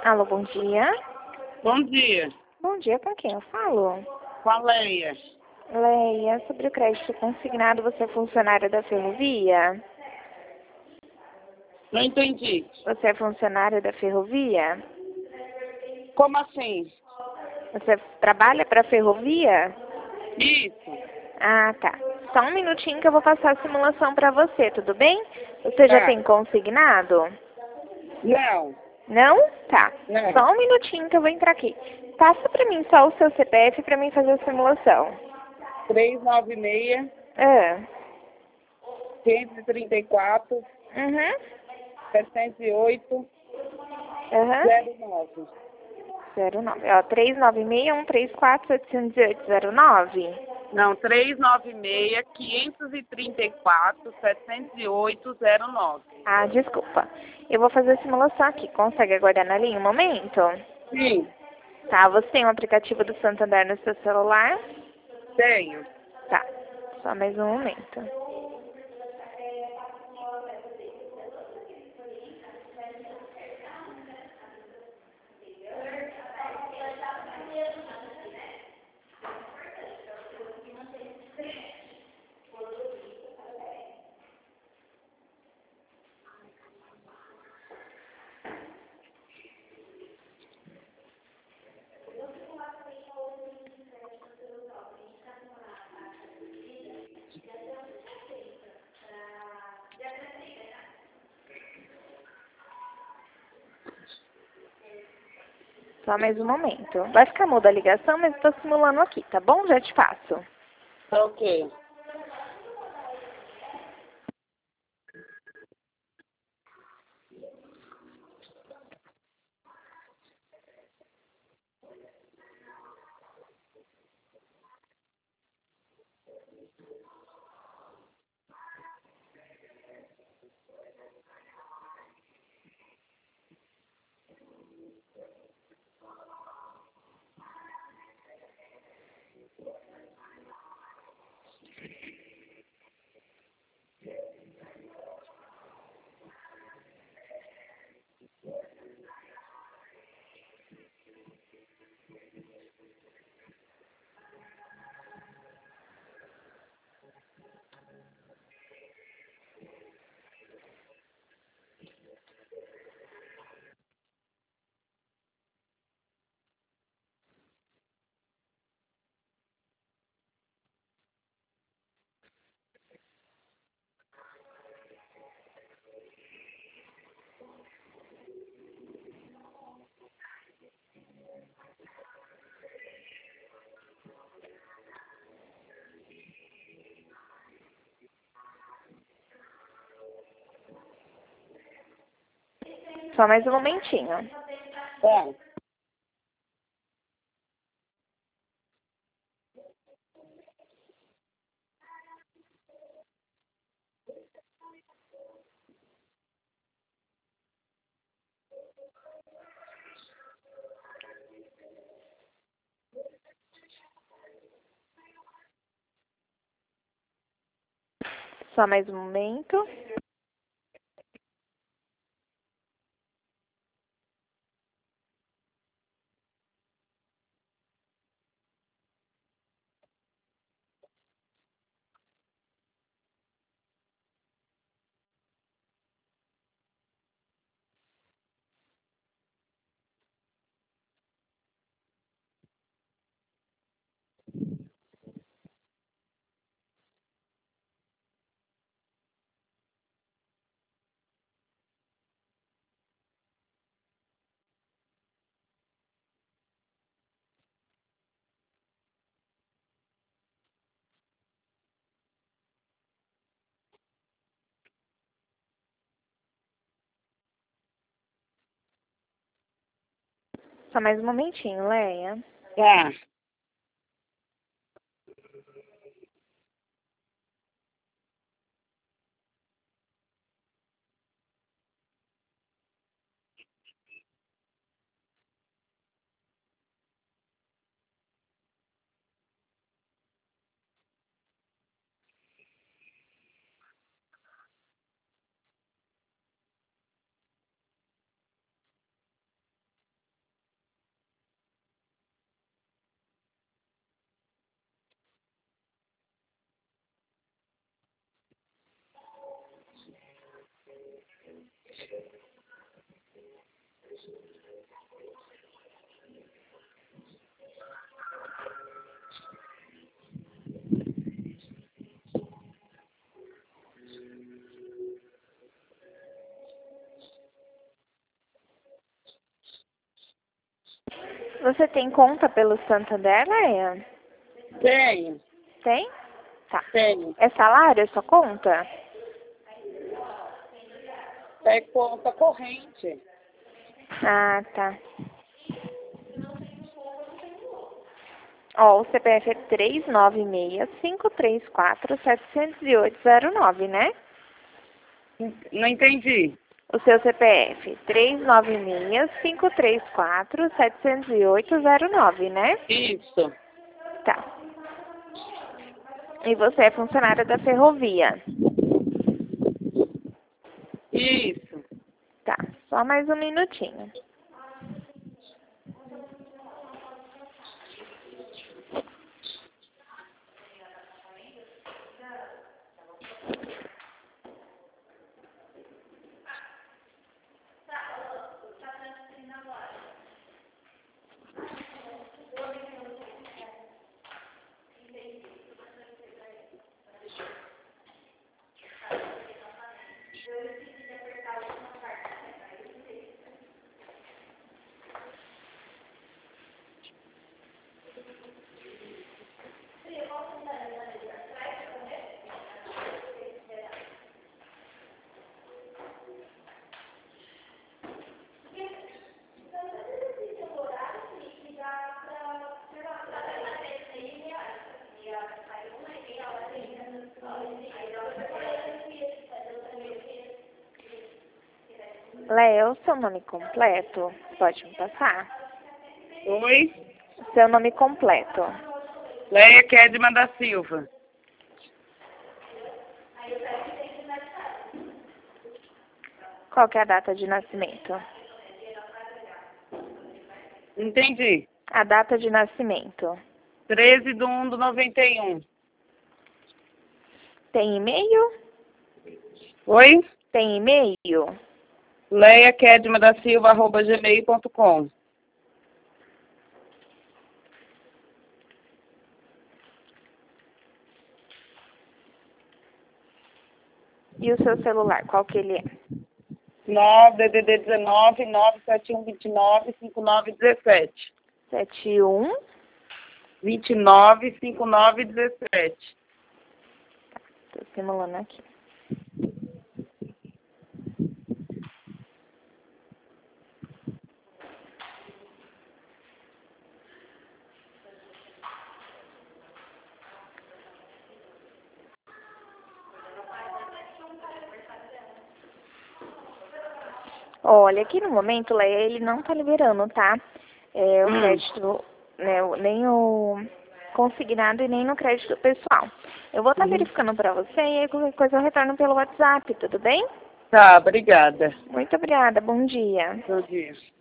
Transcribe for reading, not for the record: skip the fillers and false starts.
Alô, bom dia. Bom dia. Bom dia, com quem eu falo? Com a Leia. Leia, sobre o crédito consignado, você é funcionária da ferrovia? Não entendi. Você é funcionária da ferrovia? Como assim? Você trabalha para a ferrovia? Isso. Ah, tá. Só um minutinho que eu vou passar a simulação para você, tudo bem? Você já Tá. tem consignado? Não. Não? Tá. Não. Só um minutinho que eu vou entrar aqui. Passa para mim só o seu CPF para mim fazer a simulação. 396, Ah. 534, Uhum. 708, Aham. 09. 09. Ó, 396-134-708-09. Não, 396, 534, 708, 09. Ah, desculpa. Eu vou fazer a simulação aqui. Consegue aguardar na linha um momento? Sim, Tá, você tem o aplicativo do Santander no seu celular? tenho. Tá, só mais um momento. Só mais um momento. Vai ficar muda a ligação, mas estou simulando aqui, tá bom? Já te passo. Tá ok. Só mais um momentinho. Tá. Só mais um momento. Só mais um momentinho, Leia. Tá. Você tem conta pelo Santander, Leia? Tenho. Tem? Tá. Tenho. É salário a sua conta? É conta corrente. Ah, tá. Ó, o CPF é 396-534-708-09, né? Não entendi. O seu CPF, 396-534-708-09, né? Isso. Tá. E você é funcionária da ferrovia? Isso. Tá, só mais um minutinho. Léo, seu nome completo? Pode me passar? Oi? Seu nome completo. Leia Kedman da Silva. Qual que é a data de nascimento? Entendi. A data de nascimento. 13/1/91. Tem e-mail? Oi? Tem e-mail? Leia Kedman da Silva, @gmail.com. E o seu celular, qual que ele é? 9 19 97129 5917. 71? 29 5917. Tô simulando aqui. Olha, aqui no momento, Leia, ele não tá liberando, tá? O crédito, né, nem o consignado e nem no crédito pessoal. Eu vou estar verificando para você e aí qualquer coisa eu retorno pelo WhatsApp, tudo bem? Tá, obrigada. Muito obrigada, bom dia. Bom dia.